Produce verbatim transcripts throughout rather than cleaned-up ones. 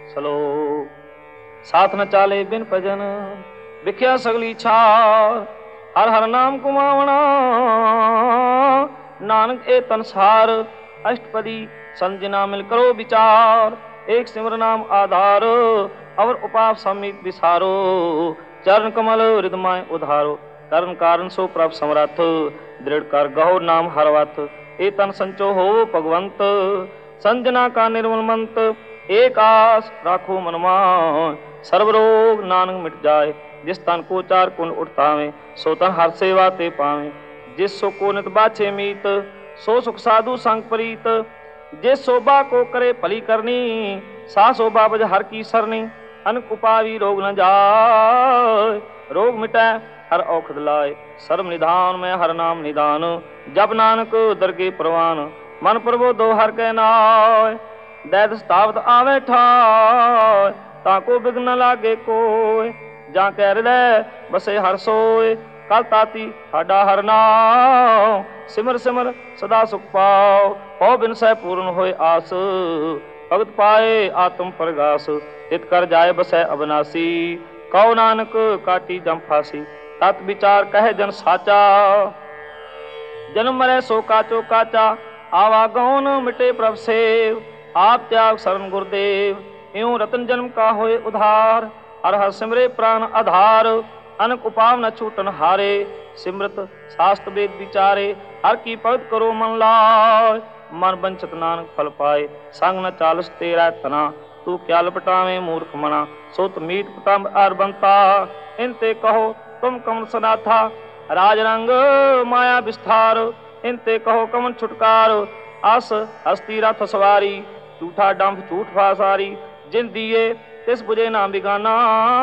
ਸਲੋਕ। ਸਾਥ ਨ ਚਾਲੇ ਬਿਨ ਭਜਨ, ਵਿਖਿਆ ਸਗਲੀ ਛਾਰ। ਹਰ ਹਰ ਨਾਮ ਕੁਮਾਵਣਾ, ਨਾਨਕ ਇਹ ਤਨਸਾਰ। ਅਸ਼ਟਪਦੀ ਸੰਜਨਾ ਮਿਲ ਕਰੋ ਵਿਚਾਰ। ਏਕ ਸਿਮਰ ਨਾਮ ਆਧਾਰ, ਅਵਰ ਉਪਾਪ ਸਮੀਤ ਵਿਸਾਰੋ। ਚਰਨ ਕਮਲ ਹ੍ਰਿਦਮय ਉਧਾਰੋ, ਕਰਨ ਕਾਰਨ ਸੋ ਪ੍ਰਭ ਸਮਰੱਥ। ਦ੍ਰਿੜ ਕਰ ਗਹੋ ਨਾਮ ਹਰ ਵਤ, ਇਹ ਤਨ ਸੰਚੋ ਹੋ ਭਗਵੰਤ। ਸੰਜਨਾ ਕਾ ਨਿਰਮਲ ਮੰਤ, ਏਕ ਆਸ ਰਾਖੋ ਮਨ ਮਾਨ। ਸਰਬ ਰੋਗ ਨਾਨਕ ਮਿਟ ਜਾਏ, ਜਿਸ ਤਨ ਕੋ ਚਾਰ ਕੁਨ ਉਠਤਾਵੇ। ਸੋ ਤਨ ਹਰ ਸੇਵਾ ਤੇ ਪਾਵੇ, ਜਿਸ ਸੋ ਕੋ ਨਿਤ ਬਾਛੇ ਮੀਤ। ਸੋ ਸੁਖ ਸਾਧੂ ਸੰਗ ਪ੍ਰੀਤ, ਜਿਸ ਸੋਭਾ ਕੋ ਕਰੇ ਭਲੀ ਕਰਨੀ। ਸਾ ਸੋਭਾ ਬਜ ਹਰ ਕੀ ਸਰਨੀ, ਅਨਕ ਉਪਾਵੀ ਰੋਗ ਨ ਜਾਏ। ਰੋਗ ਮਿਟੈ ਹਰ ਔਖਦ ਲਾਏ, ਸਰਬ ਨਿਧਾਨ ਮੈਂ ਹਰ ਨਾਮ ਨਿਦਾਨ। ਜਪ ਨਾਨਕ ਦਰਗੇ ਪ੍ਰਵਾਨ, ਮਨ ਪ੍ਰਬੋਧੋ ਹਰ ਕੈ ਨਾਏ। ਦੈਤ ਸਤਾਵਤ ਆਵੇ ਠਾਏ, ਤਾਂ ਕੋ ਬਿਘਨ ਨ ਲਾਗੇ ਕੋਇ। ਜਾਂ ਕੈ ਹਿਰਦੈ ਬਸੇ ਹਰ ਸੋਇ, ਕਲ ਤਾਤੀ ਸਾਡਾ ਹਰ ਨਾਮ। ਸਿਮਰ ਸਿਮਰ ਸਦਾ ਸੁਖ ਪਾਓ, ਹੋ ਬਿਨ ਸਹਿ ਪੂਰਨ ਹੋਏ ਆਸ। ਭਗਤ ਪਾਏ ਆਤਮ ਪ੍ਰਗਾਸ, ਤਿਤ ਕਰ ਜਾਏ ਬਸੈ ਅਬਨਾਸੀ। ਕਉ ਨਾਨਕ ਕਾਟੀ ਜਮ ਫਾਸੀ, ਤਤ ਵਿਚਾਰ ਕਹਿ ਜਨ ਸਾਚਾ। ਜਨਮ ਮਰੈ ਸੋ ਕਾਚੋ ਕਾਚਾ, ਆਵਾਗਉਨ ਮਿਟੇ ਪ੍ਰਭ ਸੇਵ। ਆਪ ਤਿਆਗ ਸਰਨ ਗੁਰਦੇਵ, ਇਉ ਰਤਨ ਜਨਮ ਕਾ ਹੋਏ ਉਧਾਰ। ਹਰ ਹਰ ਸਿਮਰੇ ਪ੍ਰਾਨ ਆਧਾਰ, ਅਨਕ ਉਪਾਵ ਨ ਛੂਟਨ ਹਾਰੇ। ਸਿਮਰਤ ਸਾਸਤ ਵੇਦ ਵਿਚਾਰੇ, ਹਰ ਕੀ ਭਗਤ ਕਰੋ ਮਨ ਲਾਏ। ਮਨ ਬੰਚਤ ਨਾਨਕ ਫਲ ਪਾਏ, ਸੰਗ ਨ ਚਾਲਸ ਤੇਰਾ ਤਨਾ। ਤੂੰ ਕਿਆ ਲਪਟਾਵੇਂ ਮੂਰਖ ਮਨਾ, ਸੁਤ ਮੀਟ ਪਤੰਬ ਅਰ ਬੰਤਾ। ਇਨ ਤੇ ਕਹੋ ਤੁਮ ਕਮਨ ਸਨਾਥਾ, ਰਾਜ ਰੰਗ ਮਾਇਆ ਵਿਸਥਾਰ। ਇਨ ਤੇ ਕਹੋ ਕਮਨ ਛੁਟਕਾਰ, ਅਸ ਹਸਤੀ ਰਥ ਸਵਾਰੀ। ਝੂਠਾ ਡੰਭ ਝੂਠ ਫਾਸਾਰੀ, ਜਿਨ ਦੀਏ ਤਿਸ ਬੁਝੇ ਨਾਮ ਬਿਗਾਨਾ।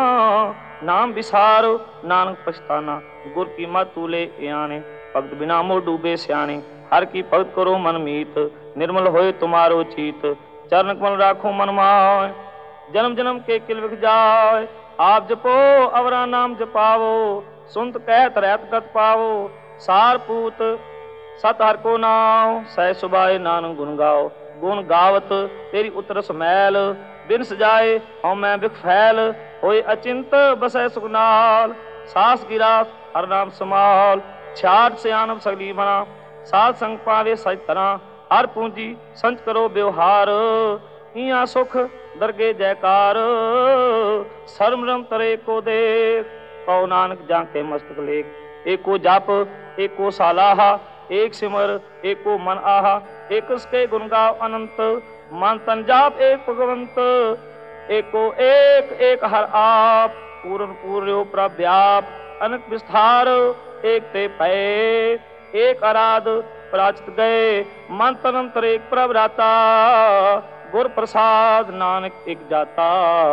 ਨਾਮ ਵਿਸਾਰ ਨਾਨਕ ਪਛਤਾਨਾ, ਗੁਰ ਕੀ ਮਤ ਤੂਲੇ ਇਆਣੇ। ਭਗਤ ਬਿਨਾ ਮੋਹ ਡੂਬੇ ਸਿਆਣੇ, ਹਰ ਕੀ ਭਗਤ ਕਰੋ ਮਨ ਮੀਤ। ਨਿਰਮਲ ਹੋਏ ਤੁਮਾਰੋ ਚੀਤ, ਚਰਨ ਕਮਲ ਰਾਖੋ ਮਨ ਮਾਏ। ਜਨਮ ਜਨਮ ਕੇ ਕਿਲ ਵਿਖ ਜਾਏ, ਆਪ ਜਪੋ ਅਵਰਾ ਨਾਮ ਜਪਾਵੋ। ਸੁਨਤ ਕਹਿਤ ਰਹਿਤ ਗਤ ਪਾਵੋ, ਸਾਰ ਪੂਤ ਸਤ ਹਰ ਕੋ ਨਾਉ। ਸਹਿ ਸੁਭਾਏ ਨਾਨਕ ਗੁਣ ਗਾਓ, ਗੁਣ ਗਾਵਤ ਤੇਰੀ ਉਤਰਸ ਮੈਲ। ਬਿਨ ਸਜਾਏ ਹਉ ਮੈਂ ਬਿਖ ਫੈਲ, ਹੋਏ ਅਚਿੰਤ ਬਸੈ ਸੁਖ ਨਾਲ। ਸਾਸ ਗਿਰਾਸ ਹਰ ਨਾਮ ਸਮਾਲ, ਛਾਟ ਸਿਆਣਪ ਸਗਲੀ ਬਣਾ। ਸਾਧ ਸੰਗ ਪਾਵੇ ਸਚ ਤਰ੍ਹਾਂ, ਹਰ ਪੂੰਜੀ ਸੰਚ ਕਰੋ ਵਿਵਹਾਰ। ਇਆਂ ਸੁਖ ਦਰਗੇ ਜੈਕਾਰ, ਸਰਮ ਰਮ ਤਰੇ ਕੋ ਦੇਖ। ਕਉ ਨਾਨਕ ਜਾਂ ਕੇ ਮਸਤਕ ਲੇਖ, ਏਕੋ ਜਪ ਏਕੋ ਸਾਲਾਹਾ। ਏਕ ਸਿਮਰ ਏਕੋ ਮਨ ਆਹਾ, ਏਕਸ ਕੇ ਗੁਣ ਗਾਵ ਅਨੰਤ। ਮਨ ਤਨ ਜਾਪ ਏਕ ਭਗਵੰਤ, ਏਕੋ ਏਕ ਏਕ ਹਰ ਆਪ। ਪੂਰਨ ਪੂਰਿਓ ਪ੍ਰਭ ਵਿਆਪ, ਅਨਕ ਵਿਸਥਾਰ ਏਕ ਤੇ ਪਏ। ਏਕ ਅਰਾਧ ਪ੍ਰਾਚਿਤ ਗਏ, ਮਨ ਤਨ ਅੰਤਰ ਏਕ ਪ੍ਰਭ ਰਾਤਾ। ਗੁਰ ਪ੍ਰਸਾਦ ਨਾਨਕ ਇਕ ਜਾਤਾ।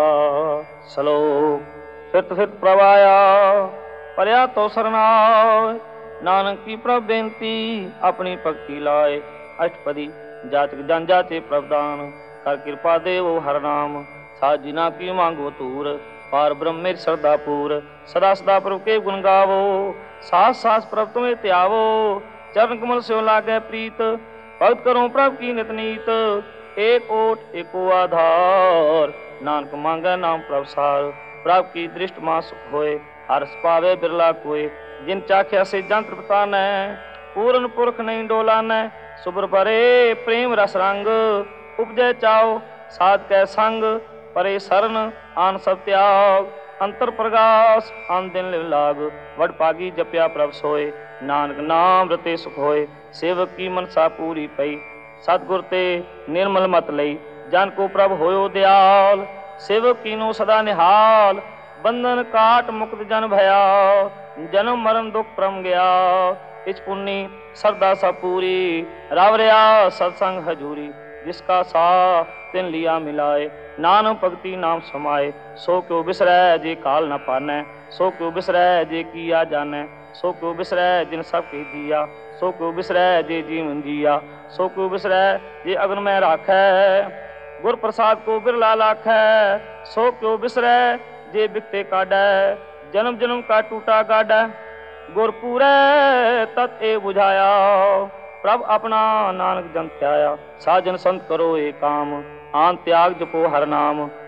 ਸਲੋਕ। ਫਿਰਤ ਫਿਰਤ ਪ੍ਰਭ ਆਇਆ, ਪਰਿਆ ਤੋ ਸਰਨਾਏ। ਨਾਨਕ ਕੀ ਪ੍ਰਭ ਬੇਨਤੀ, ਆਪਣੀ ਭਗਤੀ ਲਾਏ। ਅਸ਼ਟਪਦੀ ਜਾਚਕ ਜਨ ਜਾਚੇ ਪ੍ਰਭ ਦਾਨ, ਕਰ ਕਿਰਪਾ ਦੇਵੋ ਹਰ ਨਾਮ। ਸਾਧ ਜਿਨਾ ਕੀ ਮੰਗੋ ਧੂਰ, ਪਾਰ ਬ੍ਰਹਮ ਮੇਰੀ ਸਰਦਾ ਪੂਰ। ਸਦਾ ਸਦਾ ਪ੍ਰਭ ਕੇ ਗੁਣ ਗਾਵੋ, ਸਾਸ ਸਾਸ ਪ੍ਰਭ ਤੁਮੇ ਧਿਆਵੋ। ਚਰਨ ਕਮਲ ਸਿਉ ਲਾਗੈ ਪ੍ਰੀਤ, ਭਗਤ ਕਰੋ ਪ੍ਰਭ ਕੀ ਨਿਤ ਨੀਤ। ਏਕ ਓਟ ਏਕੋ ਆਧਾਰ, ਨਾਨਕ ਮੰਗੈ ਨਾਮ ਪ੍ਰਭ ਸਾਰ। ਪ੍ਰਭ ਕੀ ਦ੍ਰਿਸ਼ਟ ਮਾ ਸੁਖ ਹੋਏ, ਹਰਸ ਪਾਵੇ ਬਿਰਲਾ ਕੋਏ। ਜਿਨ ਚਾਖਿਆ ਸੇ ਜੰਤਰ ਪਤਾਨੈ, ਪੂਰਨ ਪੁਰਖ ਨਹੀਂ ਡੋਲਾਨੈ। ਸੁਬਰ ਭਰੇ ਪ੍ਰੇਮ ਰਸ ਰੰਗ, ਉਪਜੈ ਚਾਉ ਸਾਧ ਕੈ ਸੰਗ। ਪਰੇ ਸਰਨ ਆਨ ਸਭ ਤਿਆਗ, ਅੰਤਰ ਪ੍ਰਗਾਸ ਆਨ ਦਿਨ ਲਿਵ ਲਾਗ। ਵਡ ਭਾਗੀ ਜਪਿਆ ਪ੍ਰਭ ਸੋਏ, ਨਾਨਕ ਨਾਮ ਰਤੇ ਸੁਖ ਹੋਏ। ਸੇਵਕ ਕੀ ਮਨਸਾ ਪੂਰੀ ਪਈ, ਸਤਿਗੁਰ ਤੇ ਨਿਰਮਲ ਮਤ ਲਈ। ਜਨ ਕੋ ਪ੍ਰਭ ਹੋਇਓ ਦਿਆਲ, ਸੇਵਕ ਕੀਨੋ ਸਦਾ ਨਿਹਾਲ। ਬੰਧਨ ਕਾਟ ਮੁਕਤ ਜਨ ਭਇਆ, ਜਨਮ ਮਰਨ ਦੁਖ ਪ੍ਰਮ ਗਿਆ। ਇਚ ਪੁੰਨੀ ਸਰਦਾ ਸਭ ਪੂਰੀ, ਰਵ ਰਿਆ ਸਤਸੰਗ ਹਜੂਰੀ। ਜਿਸਕਾ ਸਾਹ ਤਿਨ ਲਿਆ ਮਿਲਾਏ, ਨਾਨਕ ਭਗਤੀ ਨਾਮ ਸਮਾਏ। ਸੋ ਕਿਉ ਬਿਸਰੈ ਜੇ ਕਾਲ ਨ ਪਾਨੈ, ਸੋ ਕਿਉ ਬਿਸਰੈ ਜੇ ਕੀਆ ਜਾਨੈ। ਸੋ ਕਿਉ ਬਿਸਰੈ ਜਿਨ ਸਭ ਕੇ ਜੀਆ, ਸੋ ਕਿਉ ਬਿਸਰੈ ਜੇ ਜੀਵਨ ਜੀਆ। ਸੋ ਕਿਉ ਬਿਸਰੈ ਜੇ ਅਗਨ ਮੈਂ ਰਾਖੈ, ਗੁਰ ਪ੍ਰਸਾਦ ਕੋ ਬਿਰਲਾ ਲਾਖੈ। ਸੋ ਕਿਉ ਬਿਸਰੈ ਜੇ ਬਿਕਤੇ ਕਾਢੈ, ਜਨਮ ਜਨਮ ਕਾ ਟੂਟਾ ਗਾਢੈ। ਗੁਰ ਪੂਰੈ ਤਤ ਇਹ ਬੁਝਾਇਆ, ਪ੍ਰਭ ਆਪਣਾ ਨਾਨਕ ਜਨ ਧਿਆਇਆ। ਸਾਜਨ ਸੰਤ ਕਰੋ ਇਹ ਕਾਮ, ਆਨ ਤਿਆਗ ਜਪੋ ਹਰ ਨਾਮ।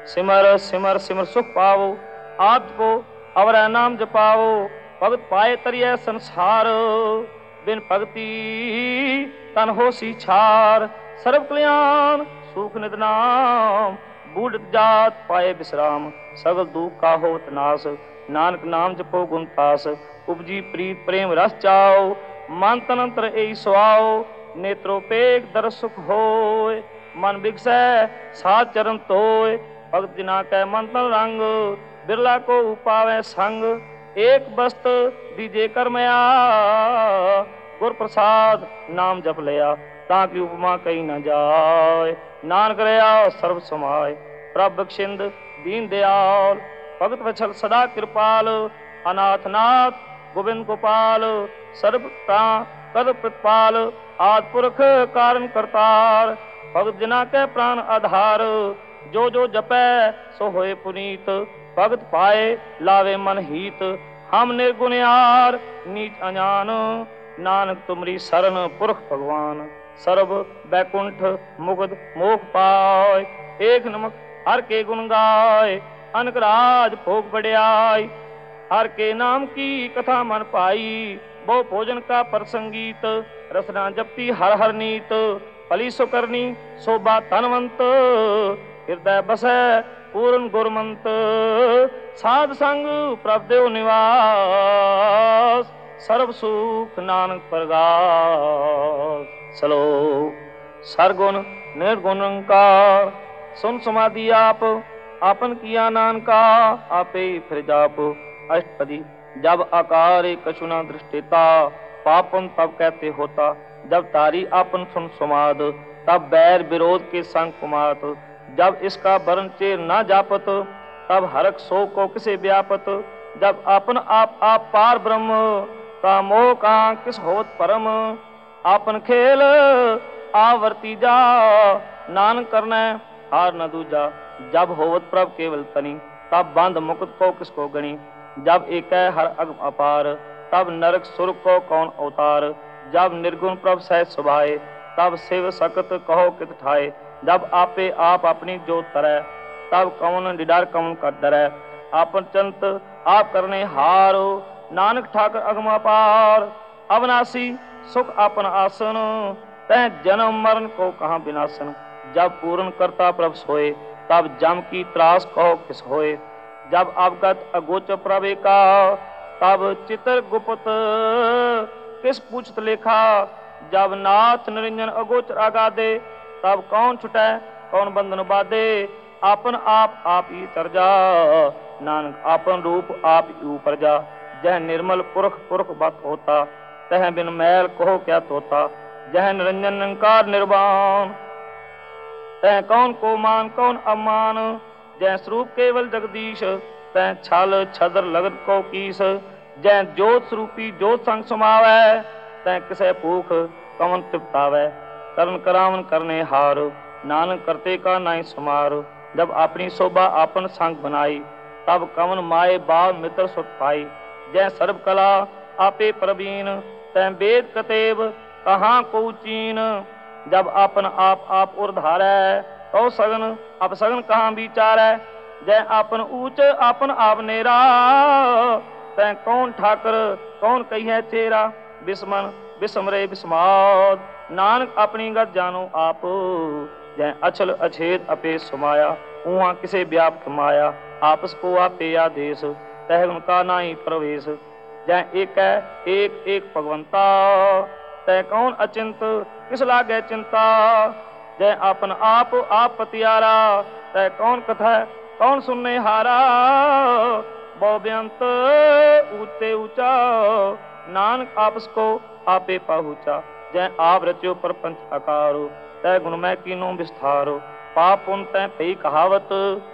सिमर सिमर सिमर सुख पावो, आप जपो अवर नाम जपाओ, भगत पाए तरिय संसार, बिन भगति तन होसी छार, सर्व कल्याण सुख नित नाम, बूढ़ जात पाए विश्राम, सगल दुख का होत नाश, नानक नाम जपो गुण तास, उपजी प्रीत प्रेम रस चाओ, मन तन अंतर एई सुआओ, नेत्रोपेक दर सुख होय, मन बिगसै सात चरण तोय, भगत जिना कै मन तन रंग, बिरला को उपावै संग, एक बस्त दीजे कर मया, गुर प्रसाद नाम जप लिया, ताकि उपमा कही न जाय, नानक रया सर्व समाय, प्रभ बख्शिंद दीन दयाल, भगत वत्सल सदा कृपाल, अनाथ नाथ गोविंद गोपाल, सर्व कद प्रतिपाल, आदि पुरख कारण करतार, भगत जिना के प्राण आधार, जो जो जपै सो होए पुनीत, भगत पाए लावे मन हीत, हम निर्गुणयार नीच अजान, नानक तुमरी शरण पुरख भगवान, सर्व बैकुंठ मुगद मोख पाय, एक नमक हर के गुण गाय, अनक राज भोग बढ़ियाई, हर के नाम की कथा मन पाई, बहु भोजन का प्रसंगीत, रसना जपती हर हर नीत, पली सो करनी शोभा तनवंत, हृदय बसै पूर्ण गुरमंत, साध संग प्रभ देव निवास, सर्व सुख नानक प्रगास। श्लोक सरगुण निर्गुण निरंकार, सुन समाधि आप आपन किया नानका, आपे फिर जाप। अष्टपदी जब आकार कछु न दृष्टिता, पापन तब कहते होता, जब तारी आपन सुन सुमाद, तब बैर विरोध के संग कुमात, जब इसका वर्ण चेर न जापत, तब हरक सो को किसे व्यापत, जब आपन आप आप पार ब्रह्म, का मोह का किस होत परम, आपन खेल आवर्ती जा, नानक करना हार न दूजा, जब होवत प्रभ केवल तनी, तब बंद मुकुट को किसको गणी, जब एक हर अगम अपार, तब नरक सुर को कौन अवतार, जब निर्गुण प्रभ सहज सुभाए, तब शिव सकत कहो कित ठाए, जब आपे आप अपनी जोत तरह, तब कौन निडर कौन कर डरै, आपन चंत आप करने हारो, नानक ठाकर अगम अपार, अविनाशी सुख आपन आसन, तह जन्म मरण को कहाँ विनाशन, जब पूर्ण करता प्रभ सोए, तब जम की त्रास कहो किस होए, जब अवगत अगोचर प्रभे का, तब चित्र गुप्त किस पूछत लेखा, जब नाथ निरंजन अगोचर आगादे, तब कौन छुटै कौन बंधन बाधे, आपन आप आप ही तर जा, नानक आपन रूप आप ही ऊपर जा, जह निर्मल पुरख पुरख बत होता, तह बिन मैल कहो क्या तोता, जह निरंजन निरंकार निर्वाण, तह कौन को मान कौन अमान, जय स्वरूप केवल जगदीश, तह छल छदर लगन को कीस, जय जोत स्वरूपी जोत संग समावै, तह किसे भूख कवन तृप्तावै, करन करावन करने हार, नानक करते का नाई समार, जब अपनी शोभा आपन संग बनाई, तब कवन माए बाल मित्र सुख पाई, जय सर्व कला आपे प्रवीण, तह वेद कतेब कहाँ को चीन, जब आपन आप आप उर्धारै, तो सगन अब सगन कहाँ विचारै, जय आपन ऊंच आपन आप नेरा, तै कौन ठाकर कौन कहिए चेरा, बिस्मन बिस्मरे बिस्माद, नानक अपनी गत जानो आप, जय अचल अछेद अपे सुमाया, उहाँ किसे व्याप्त माया, आपस को आपे आदेश, तह उनका नाई प्रवेश, जय एक एक एक भगवंता, तय कौन अचिंत किस लागे चिंता, जय आपन आप आप पतियारा, तय कौन कथा कौन सुनने हारा, बहुव्यंत ऊंचे ऊंचा, नानक आपस को आपे पहुँचा, जय आप रचो प्रपंच आकारो, तय गुणमय कीनो विस्तारो, पाप पुन तय पई कहावत,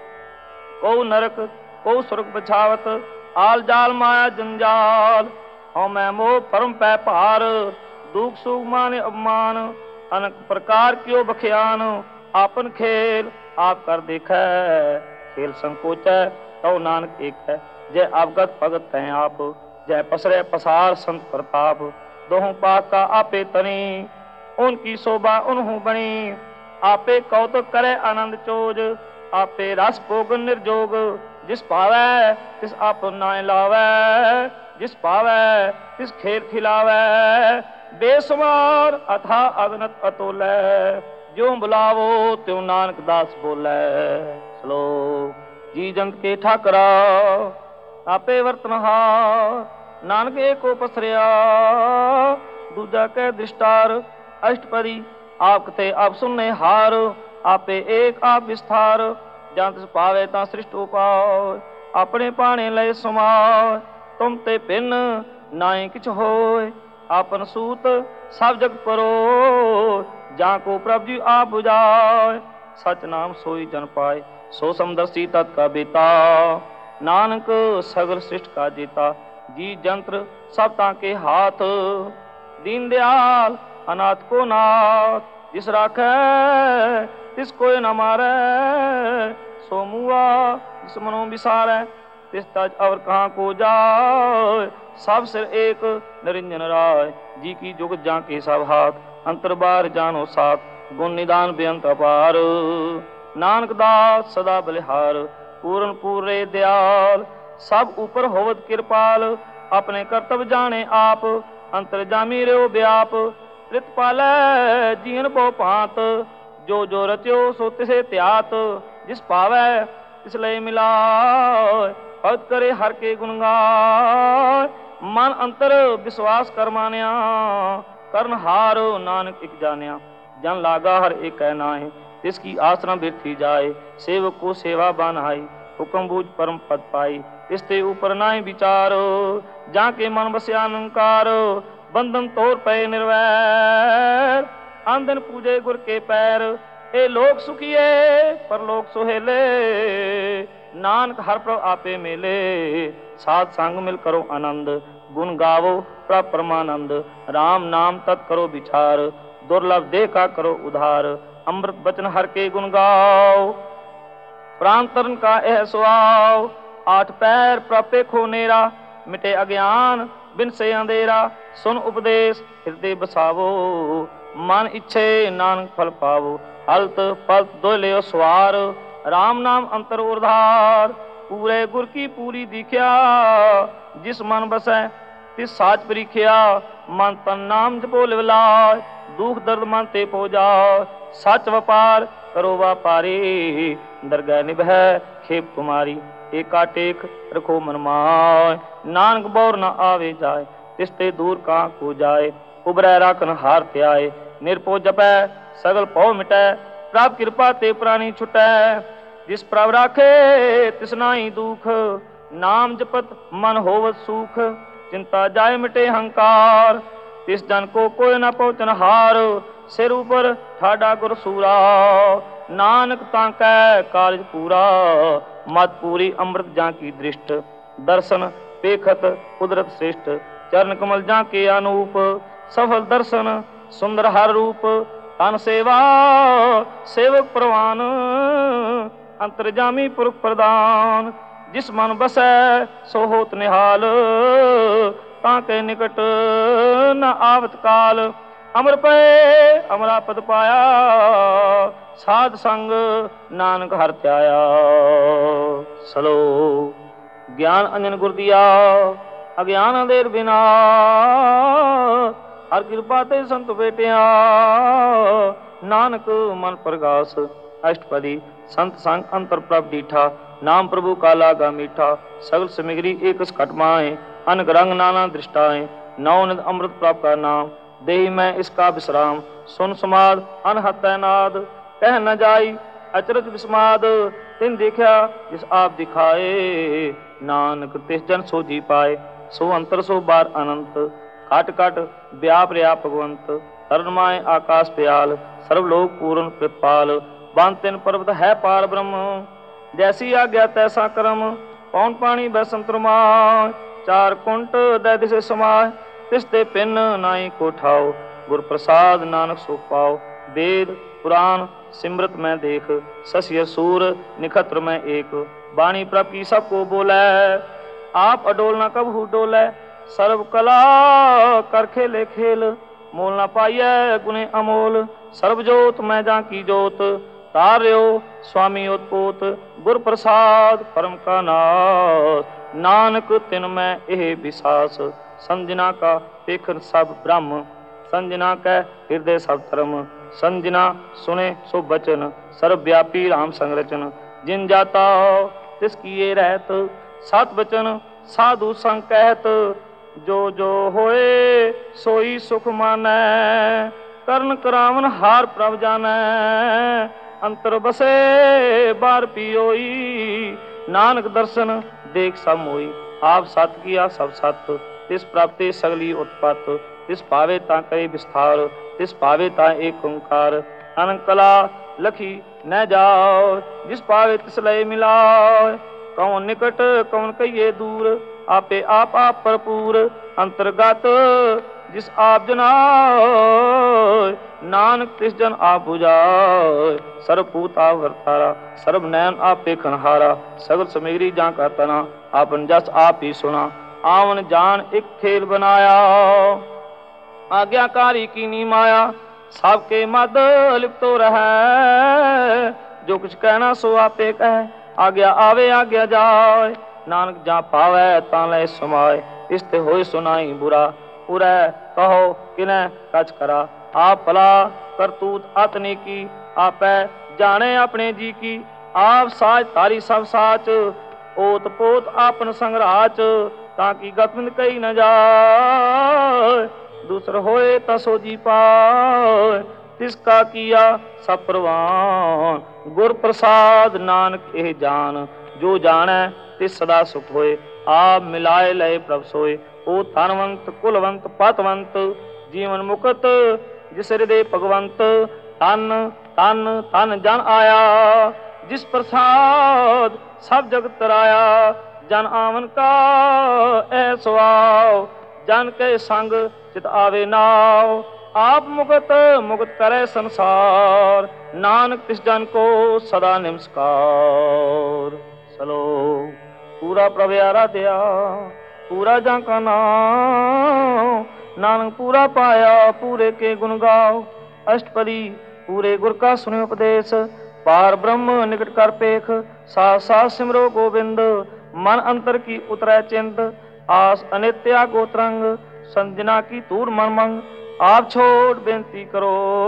को नरक को स्वर्ग बछावत, आल जाल माया जंजाल, हो मैं मोह परम पै पार, दुख सुख मान अपमान, अनेक प्रकार क्यों बख्यान, आपन खेल आप कर देखै, खेल संकोच है तो नानक एक है, जय अवगत भगत है आप, जय पसरे पसार संत प्रताप, दोहों पाक का आपे तनी, उनकी शोभा उन्हों बनी, आपे कौतुक करे आनंद चोज, आपे रस भोग निर्जोग, जिस पावै तिस आप नाय लावै, जिस पावै तिस खेर खिलावै, बेसुमार अथा अगनत अतोलै, ज्यों बुलावो त्यों नानक दास बोलै। श्लोक। जी जंत के ठाकरा आपे वर्तनहार, नानक एको पसरिया दूजा कै दृष्टार, अष्टपदी आप कथे आप सुनने हार, आपे एक आप विस्तार, जहाँ तिस पावे तां सृष्ट उपाय, अपने पाने लय समाय, तुम ते भिन्न नाई किछ होय, आपन सूत सब जग परो, जहाँ को प्रभु जी आप बुझाय, सच नाम सोई जन पाए, सो समदर्शी तत् का बेता, नानक सगल सृष्ट का जेता, जी जंत्र सब ताके हाथ, दीन दयाल अनाथ को नाथ, जिस राखै तिस कोय न मारै, सो मुआ जिस मनो बिसारै, तिस तज अवर कहाँ को जाय, सब सिर एक निरंजन राय, जी की जुगत जा के सब हाथ, अंतर बार जानो साथ, गुण निदान बेअंत अपार, नानक दास सदा बलिहार, पूर्ण पूरे दयाल, सब ऊपर होवत कृपाल, अपने कर्तव्य जाने आप, अंतर जामी रो व्याप, त्रित पालै जीवन बहु भांत, जो जो रच्यो सो तिसे त्यात, जिस पावै तिस लय मिलाय, भगत करे हर के गुण गाय, मन अंतर विश्वास कर मान्या, करन हार नानक एक जान्या, जन लागा हर एक कह नाय, तिसकी आसना बिरथी जाए, सेवक को सेवा बनाई, हुक्म बूझ परम पद पाई, इसते ऊपर नाय विचार, जाके मन बस्या अहंकार, बंधन तोड़ पे निर्वैर, आंदन पूजे गुर के पैर, ए लोक सुखिए पर लोक सुहेले, नानक हर प्रभ आपे मेले, साध संग मिल करो आनंद, गुण गावो प्रभ परमानंद, राम नाम तत् करो विचार, दुर्लभ देह का करो उधार, अमृत बचन हर के गुण गाओ, प्राण तरन का यह सुआव, आठ पैर प्रापे खो नेरा, मिटे अज्ञान बिन से अंधेरा, सुन उपदेश हृदय बसावो, मन इच्छे नानक फल पावो, हलत फलत दो ले स्वार, राम नाम अंतर उधार, पूरे गुर की पूरी दीख्या, जिस मन बसै तिस साच परीख्या, मन तन नाम जपो लिवलाय, दुख दर्द मन ते पो जाय, सच व्यापार करो व्यापारी, दरगह निभै खेप तुम्हारी, एका टेक रखो मन माय, नानक बौर न आवे जाए, तिसते दूर कहाँ को जाए, उबरै राखन हार त्याय, निरपो जपै सगल पौ मिटै, प्रभ कृपा ते प्राणी छुटै, जिस प्रभ राखे तिस नाई दुख, नाम जपत मन होवत सुख, चिंता जाय मिटे हंकार, तिस जन को कोई न पहुँचन हार, सिर ऊपर ठाडा गुर सूरा, नानक ताकै कार्य पूरा, मत पूरी अमृत जा की दृष्ट, दर्शन पेखत कुदरत श्रेष्ठ, चरण कमल जा के अनूप, सफल दर्शन सुंदर हर रूप, तन सेवा सेवक प्रवान, अंतर्जामी पुरख प्रदान, जिस मन बसै सो होत निहाल, ताके निकट न आवत काल, अमर पे अमरा पद पाया, साध संग नानक हर त्याया। सलो ज्ञान अंजन गुर दिया, अज्ञान अंधेर बिना, हर कृपा ते संत बेटिया, नानक मन प्रगास अष्टपदी, संत संग अंतर प्रभ डीठा, नाम प्रभु का लागा मीठा, सगल समिगरी एक खट माए, अनक रंग नाना दृष्टाएं, नवनिध अमृत प्राप्त का नाम, देहि मैं इसका विश्राम, सुन समाद अनहत नाद, कह न जाई अचरज विस्माद, तिन देखा जिस आप दिखाए, नानक तिस जन सो जी पाए, सो अंतर सो बार अनंत, काट काट व्याप रया भगवंत, तरणमाय आकाश प्याल, सर्वलोक पूर्ण कृपाल, बांतिन पर्वत है पार ब्रह्म, जैसी आज्ञा तैसा कर्म, पौन पानी बैसंतरमाय, चार कुंट दै दिसे समाय, तिसते पिन नाई को ठाओ, गुर प्रसाद नानक सुख पाओ, वेद पुराण सिमरत में देख, शशि सूर निखत्र में एक, वाणी प्रभ की सबको बोलै, आप अडोल न कबहू डोलै, सर्व कला कर खेले खेल, मोल न पाइय गुणे अमोल, सर्वजोत मैं जा की जोत, ਤਾਰਿਓ स्वामी उत्पोत गुर प्रसाद परम का नाश। नानक तिन मैं एह विसास संजना का पेखर सब ब्रह्म। संजना कै हृदय सब धर्म संजना सुने सो बचन सर्वव्यापी राम संरचन। जिन जाता तिस किए रहत सत बचन साधु संग कहत। जो जो होए सोई सुख मानै करन करावन हार प्रभ जानै। अंतर बसे बार पियोई नानक दर्शन देख सब मोई। आप सत किया सब सत तिस प्राप्ति सगली उत्पत। तिस पावे ता करे विस्तार तिस पावे ता एक ओंकार। अनंत कला लखी न जाओ जिस पावे तिस लय मिलाओ। कौन निकट कौन कहिए दूर आपे आप आप भरपूर। अंतर्गत जिस आप जनाय नानक तिस जन आप बुझाय। सर्वभूत आप वर्तारा सर्व नयन आप पेखनहारा। सगल समेरी जा का तना आपन जस आप ही सुना। आवन जान एक खेल बनाया आज्ञाकारी की नी माया। सबके मद लिप्तो रहे जो कुछ कहना सो आपे कहे। आज्ञा आवे आज्ञा जाए नानक जा पावे ता ले समाए। इसते होए सुनाई बुरा उरै कहो किने कच करा। आप भला करतूत अतनी की आपै जाने अपने जी की। आप साज तारी सब साच ओत पोत आपन संगराच। ताकि गतविंद कही न जाए दूसर होए तसो जी पाए। तिसका किया सब प्रवान गुर प्रसाद नानक एह जान। जो जाने तिस सदा सुख होए आप मिलाए लय प्रभ सोए। ओ धनवंत कुलवंत पतवंत जीवन मुकत जिस हृदय भगवंत। तन तन तन जन आया जिस प्रसाद सब जगत तराया। जन आवन का ऐसो आओ जन के संग चित आवे नाव। आप मुकत मुक्त करे संसार नानक तिस जन को सदा नमस्कार। चलो पूरा प्रभ आराध्या पूरा जा का नाम। नानक पूरा पाया पूरे के गुण गाओ। अष्टपदी पूरे गुर का सुने उपदेश। पार ब्रह्म निकट कर पेख साथ साथ सिमरो गोविंद। मन अंतर की उतरै चिंत आस अनित्या गोत्रंग। संजना की तूर मन मंग आप छोड़ बेनती करो।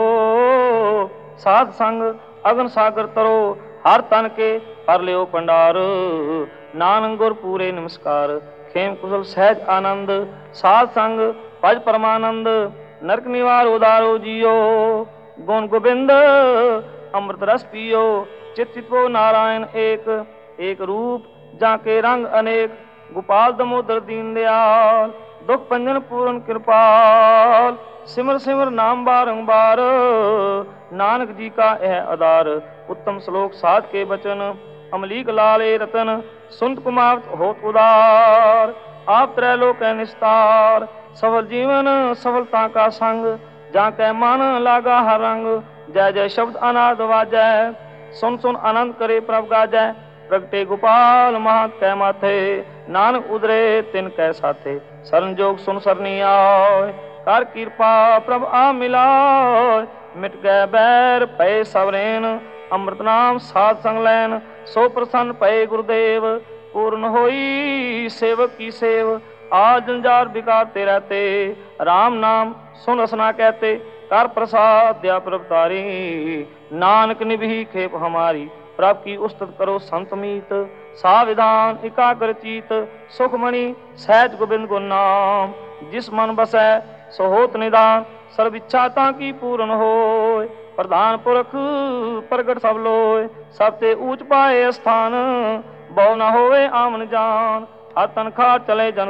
साध संग अगन सागर तरो हर तन के पर लियो पंडार। नानक गुर पूरे नमस्कार खेम कुशल सहज आनंद। साध संग भज परमानंद नरक निवार उदारो जियो। गुण गोविंद अमृत रस पियो चित चितवो नारायण एक। एक रूप जाके रंग अनेक गोपाल दमोदर दीन दयाल। दुख पंजन पूर्ण कृपाल सिमर सिमर नाम बारंबार। नानक जी का यह आधार उत्तम श्लोक साध के वचन। अमलीक लाले रतन सुनत कुमार होत उदार। आप त्रैलोक निस्तार सफल जीवन सफलता का संग। जाके मन लागा हर रंग जय जय शब्द अनाद वाजै। सुन सुन आनंद करे प्रभ गाजै। प्रगटे गोपाल महा कै माथे नानक उदरे तिन कै साथे। शरण जोग सुन सरनी आय कर कृपा प्रभ आ मिलाय। मिट गए बैर पए सवरेन अमृत नाम साध संग लैन। सो प्रसन्न पए गुरुदेव पूर्ण होई सेवक की सेव। आज जंजार बिकार ते रहते राम नाम सुन रसना कहते। कर प्रसाद दया प्रभ तारी नानक निभि खेप हमारी। प्रभ की उस्तत करो संत मीत साविधान एकाग्र चीत। सुखमणि सहज गोविंद गुण नाम जिस मन बसै सो होत निदान। सर्व इच्छा ताकी पूर्ण होय प्रधान पुरख प्रगट सब लोय। सब ते ऊंच पाए स्थान बहु न होवे आमन जान। हर तनखा चले जन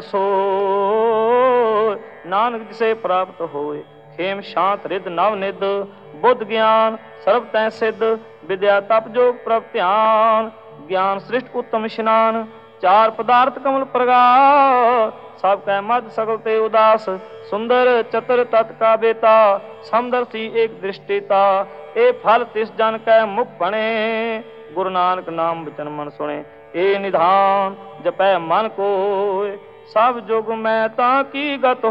सोय नानक जिसे प्राप्त होय। खेम शांत रिद नव निद बुद्ध ज्ञान सर्व तै सिद्ध। विद्या तप जोग प्रभ ध्यान ज्ञान सृष्ट उत्तम स्नान। चार पदार्थ कमल प्रगात सब कै मद सगल ते उदास। सुंदर चतुर तत् का बेता समदर्शी एक दृष्टिता। ए फल तिस जन कै मुख बने गुरु नानक नाम वचन मन सुने। ए निधान जपै मन कोय सब जुग मैं ताकी गत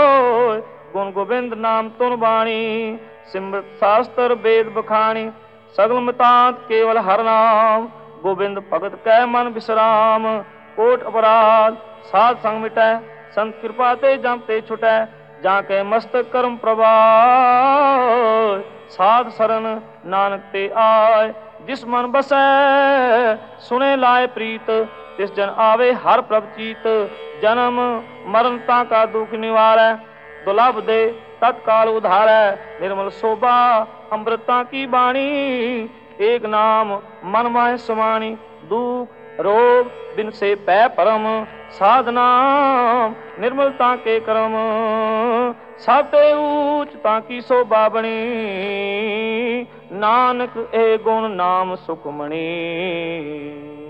होय। गुण गोविंद नाम तुन बाणी सिमरत शास्त्र वेद बखानी। सगल मितांत केवल हर नाम। गोविंद भगत कै मन विश्राम। कोट अपराध साध संग मिटै, संत कृपा ते जम ते छुटै। जाके मस्तक कर्म प्रभाय, साध सरन नानक ते आय। जिस मन बसै सुने लाए प्रीत, तिस जन आवे हर प्रभ चीत। जन्म मरण ताका दुख निवारै, दुलभ दे तत्काल उधारै। निर्मल शोभा अमृता की बाणी, एक नाम मन माहे समाणी। दुख रोग बिन से पै परम, साधना निर्मलता के करम। सब ते ऊच ताकी शोभा बणी, नानक ए गुण नाम सुखमणि।